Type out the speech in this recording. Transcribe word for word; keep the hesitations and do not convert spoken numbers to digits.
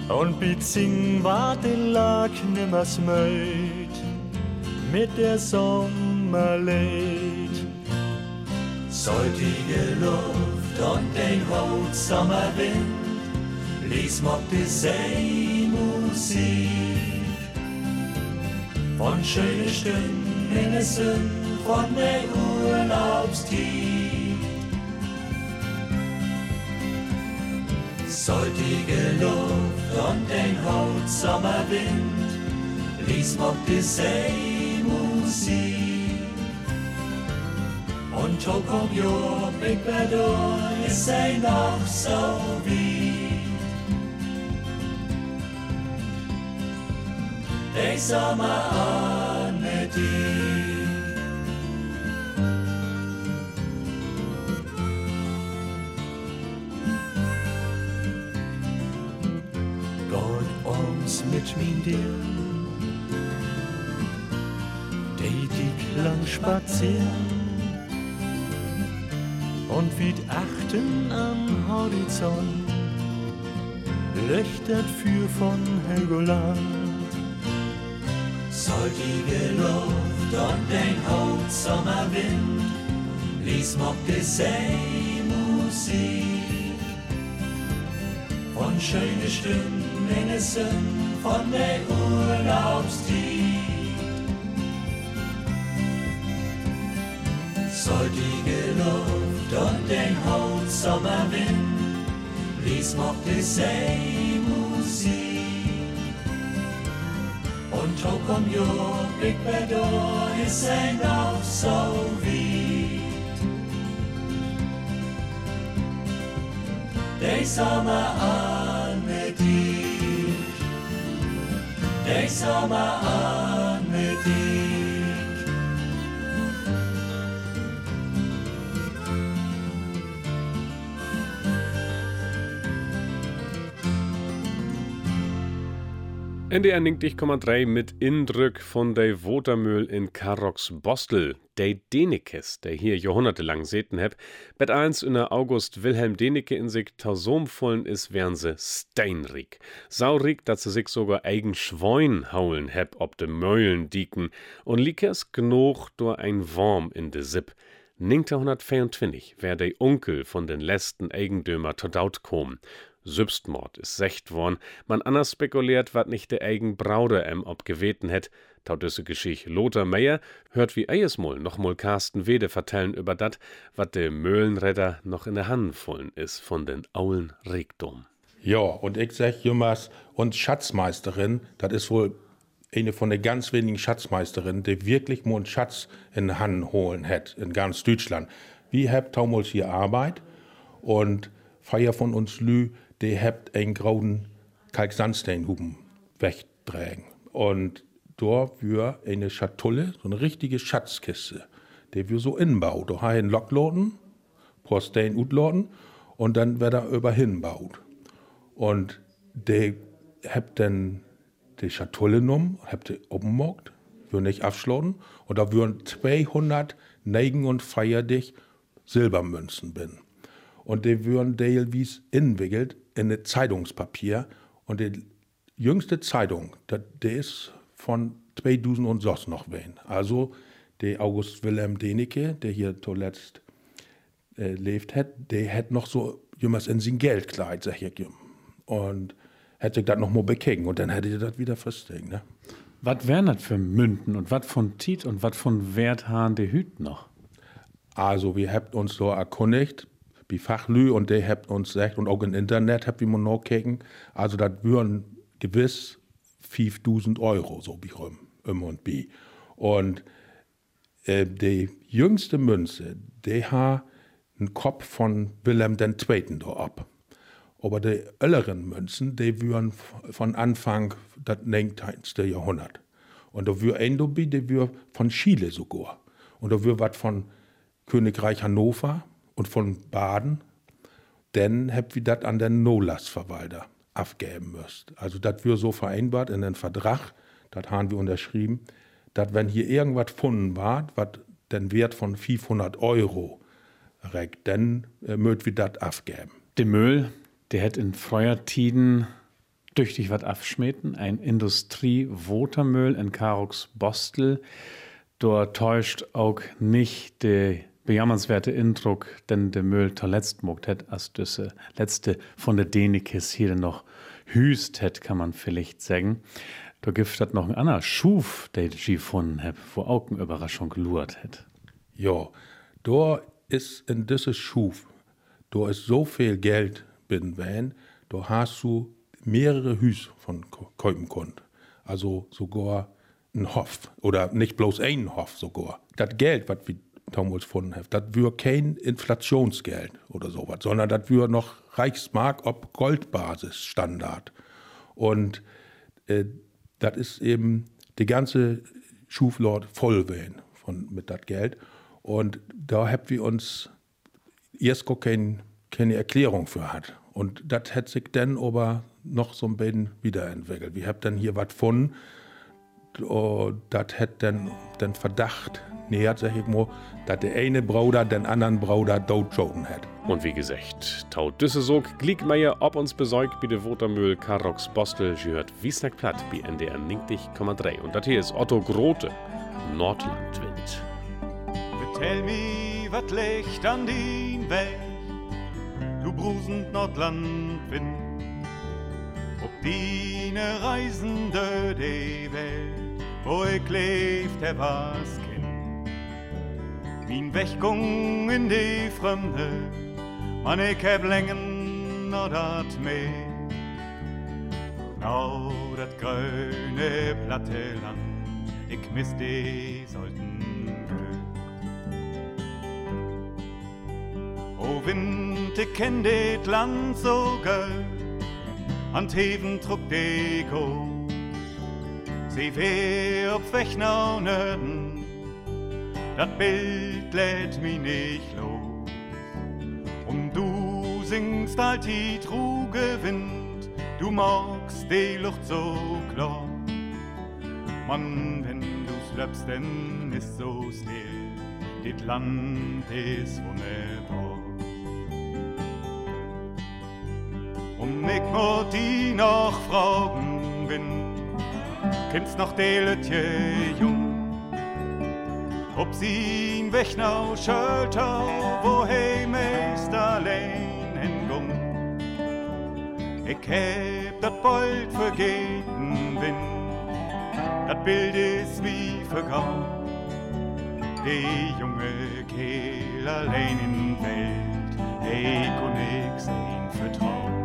Und Bizing war de Lag nimmer smöt mit der Sommerleid. Saltige Luft und den Haut Sommerwind ließ mock die Seemusik von schöne Stimmen in es Sinn von der Urlaubstied. Saltige Luft und den Haut Sommerwind ließ mock die Seemusik. Und Tokom jo, Big Bedo, ist sei noch so wie. Der Sommer an mit dir. Gott uns mit min dir, die die Klang spazieren. Und wie achten am Horizont leuchtet für von Helgoland. Saltige Luft und den Haut Sommerwind ließ mock die Seemusik von schöne Stimmen in es Sinn von der Urlaubstied. Saltige Luft und den Haut Sommerwind ließ mock die Seemusik. Und Tokom jo, Big Bedo, ist ein noch so weit. Der Sommer an mit dir, der Sommer an mit dir. N D R negentig Komma drei mit Indrück von der Watermühl in Karoks Bostel. Der Denekes, der hier jahrhundertelang säten heb, bet eins in der August Wilhelm Deneke in sich tausomvollen is, wären se steinrig. Saurig, dat se sich sogar eigen Schwein haulen heb ob de Meulen dieken und likers genug durch ein Worm in de Sipp. neunzehnhundertvierundzwanzig wär der Onkel von den letzten Eigendömer tot kom. Sübstmord is secht worn, man anders spekuliert, wat nicht der eigen Brauder em ob geweten het. Taut düsse Geschicht Lothar Meyer hört wie eiesmol noch mal Carsten Wede vertellen über dat, wat de Möhlenredder noch in der Hand vollen is von den Aulen Regdom. Ja, und ich sag jemals, und Schatzmeisterin, das ist wohl eine von den ganz wenigen Schatzmeisterinnen, die wirklich mal einen Schatz in die Hand holen hat, in ganz Deutschland. Wir haben damals hier Arbeit und feier von uns Lü, die habt einen grauen Kalksandsteinhuben wegtragen. Und dort wir eine Schatulle, so eine richtige Schatzkiste, die wir so inbaut. Da haben wir einen Lockloten, paar Stein utloten und dann wird er über hinbaut. Und die habt dann die Schatulle genommen, habt die oben gemacht, wir nicht abschlossen. Und da würden zweihundert Neigen und feierdig Silbermünzen bin. Und die würden teilweise inwickelt in ein Zeitungspapier. Und die jüngste Zeitung, die ist von zweitausendsechs noch wen. Also der August Wilhelm Deneke, der hier zuletzt äh, lebt hat, der hat noch so jemals in sein Geldkleid, sag ich. Und hätte sich das noch mal bekeken und dann hätte ich das wieder festgelegt. Ne? Was wären das für Münten und was von Tiet und was von Werthahn de Hüt noch? Also wir habt uns so erkundigt, wie Fachlü und der habt uns gesagt, und auch im Internet habt wir mal nachgekeken, also das würden gewiss fünftausend Euro, so wie rum, um und bi. Und äh, die jüngste Münze, die hat einen Kopf von Wilhelm der Zweite da ab. Aber die älteren Münzen, die würden von Anfang des neunzehnten. Jahrhundert. Und da wür ein dabei, die wür von Chile sogar. Und da wür was von Königreich Hannover und von Baden. Dann habt wir das an den Nolas-Verwalter abgeben müsst. Also das wür so vereinbart in den Vertrag, das haben wir unterschrieben, dass wenn hier irgendwas gefunden war, was den Wert von fünfhundert Euro regt, dann äh, möcht wir das abgeben. Der Müll, der hat in Feuertiden tüchtig wat abschmeten, ein Industrie-Wotermüll in Karox-Bostel. Dort täuscht auch nicht der bejammernswerte Indruck, denn der Müll zuletzt mogt het, als düsse letzte von der Denikis hier noch hüst het, kann man vielleicht sagen. Da gibt es noch ein anderer Schuf, der ich gefunden hab, wo auch eine Überraschung gelurt hat. Ja, da ist in dieses Schuf, da ist so viel Geld bin wenn, da hast du mehrere Hüs von kaufen konnt. Also sogar ein Hof oder nicht bloß ein Hof sogar. Das Geld, was wir damals gefunden haben, das wür kein Inflationsgeld oder sowas, sondern das wür noch Reichsmark ob Goldbasis Standard. Und äh, das ist eben die ganze Schuflord voll werden von mit das Geld. Und da haben wir uns erst gar kein, keine Erklärung für hat. Und das hat sich dann aber noch so ein bisschen wiederentwickelt. Wir haben dann hier was gefunden, das hat dann den Verdacht nähert, sag ich mal, dass der eine Bruder den anderen Bruder totgeschossen hat. Und wie gesagt, taut düsse Sog, Gliegmeier, ob uns besorgt, bei der Wotermüll, Karox Bostel, gehört Wiesnack Platt, bei N D R neunzig Komma drei. Und das hier ist Otto Grote, Nordlandwind. Vertell mi, wat liegt an din Weg, du brusend Nordlandwind, ob dine Reisende die Welt, wo ich lebt, der was Kind. Min Wechgung in die Fremde, man ich hab Längen no dat Meer. Nau dat grüne platte Land, ich miss die sollten gehn. O Wind, ich kenn det Land so gern, an Teven truck die Go. Sie weh ob Wechnau Nörden, dat Bild lädt mi nicht los. Und du singst halt die truge Wind, du magst die Luft so klar. Mann, wenn du's löbst, denn ist so still, dit Land ist wunderbar. Und ich muss die noch fragen, Wind, kennst noch die Lütje jung? Ob sie in Wechnau Schöltau, wo he meist allein hingung. Ich heb dat bald vergeten bin, dat Bild ist wie vergaun. Die junge Kehl allein in Welt, ich und ich sehn vertraut.